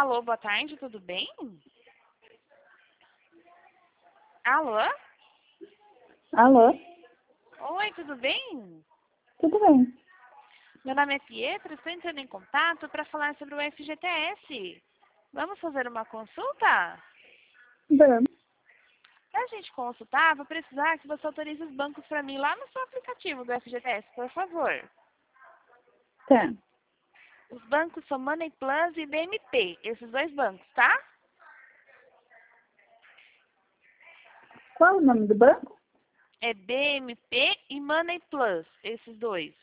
Alô, boa tarde, tudo bem? Alô? Alô? Oi, tudo bem? Tudo bem. Meu nome é Pietra, estou entrando em contato para falar sobre o FGTS. Vamos fazer uma consulta? Vamos. Para a gente consultar, vou precisar que você autorize os bancos para mim lá no seu aplicativo do FGTS, por favor. Tá. Os bancos são Money Plus e BMP, esses dois bancos, tá? Qual o nome do banco? É BMP e Money Plus, esses dois.